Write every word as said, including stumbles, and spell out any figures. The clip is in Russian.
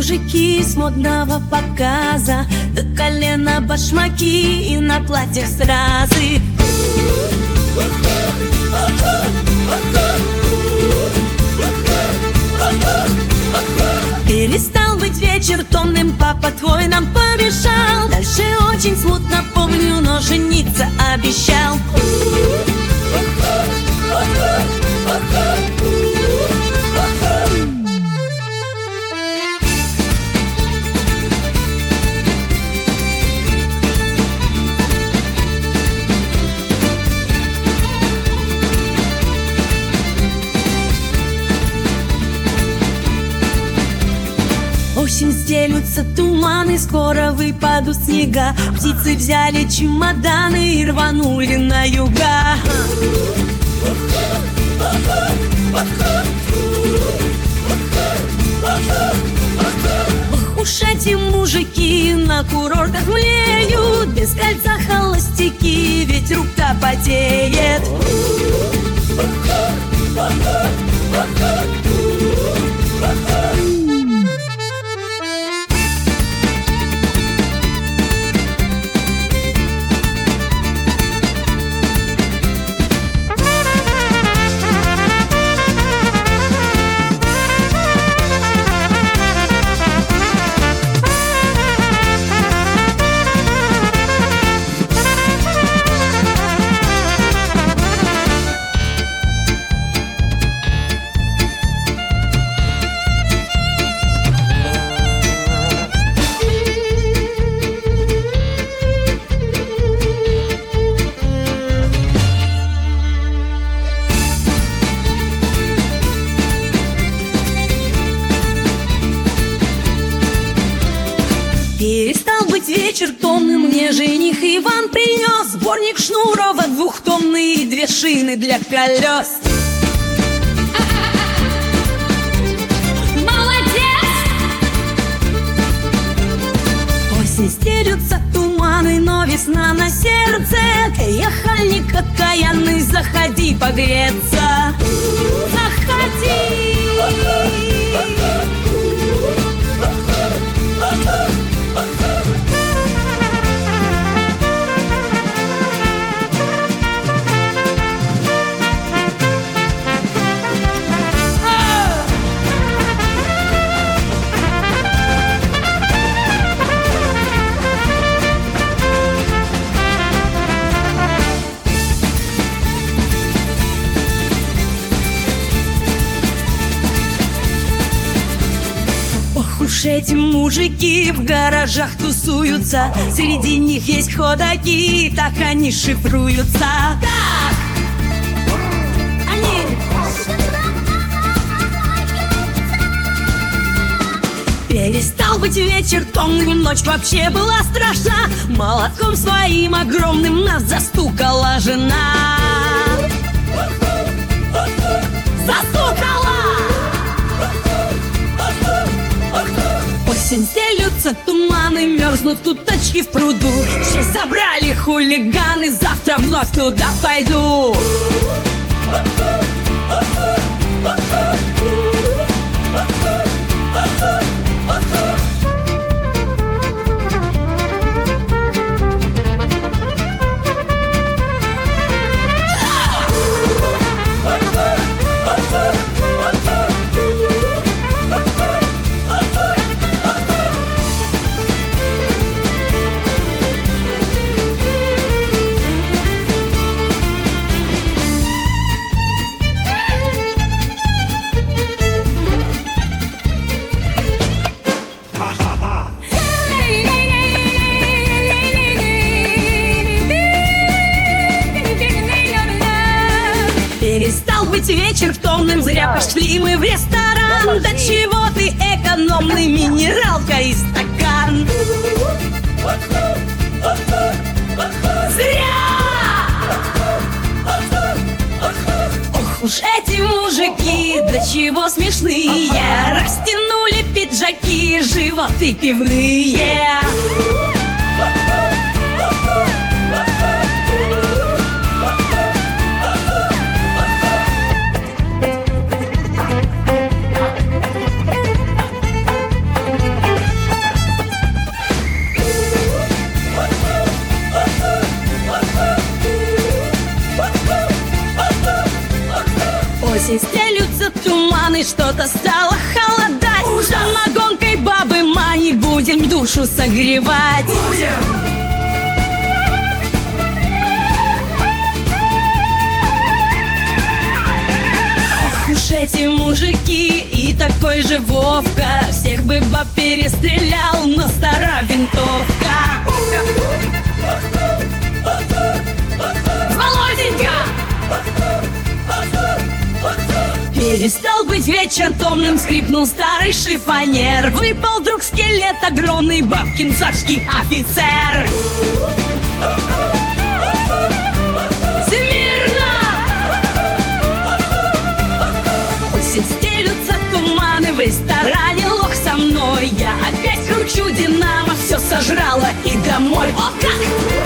мужики с модного показа, до колена башмаки и на платьях стразы. Перестал быть вечер томным, папа твой нам помешал. Дальше очень смутно помню, но жениться обещал. Осень стелются туманы, скоро выпадут снега. Птицы взяли чемоданы и рванули на юга. Ох уж эти мужики на курортах млеют, без кольца холостяки, ведь рука потеет. Перестал быть вечер томным, мне жених Иван принес сборник Шнурова двухтомный и две шины для колес. Молодец! Осень стелются туманы, но весна на сердце. Ехальник окаянный, заходи погреться. Заходи! Уж эти мужики в гаражах тусуются, среди них есть ходаки, так они шифруются. Так! Они... Перестал быть вечер томным, ночь вообще была страшна. Молотком своим огромным нас застукала жена. Застукала! Осень стелются туманы, мерзнут туточки в пруду. Все забрали хулиганы, завтра вновь туда пойду. Перестал быть вечер томным, зря пошли мы в ресторан. Да чего ты экономный, минералка и стакан. Зря! Ох уж эти мужики, да чего смешные. Растянули пиджаки, животы пивные. Осень стелются туманы, что-то стало холодать. Самогонкой бабы манить будем душу согревать. Ох уж эти мужики и такой же Вовка. Всех бы баб перестрелял, но стара винтовка. Володенька! Перестал быть вечер томным, скрипнул старый шифонер. Выпал вдруг скелет огромный, бабкин царский офицер. Смирно! Осень стелются туманы, в ресторане лох со мной. Я опять кручу динамо, все сожрала и домой. О как!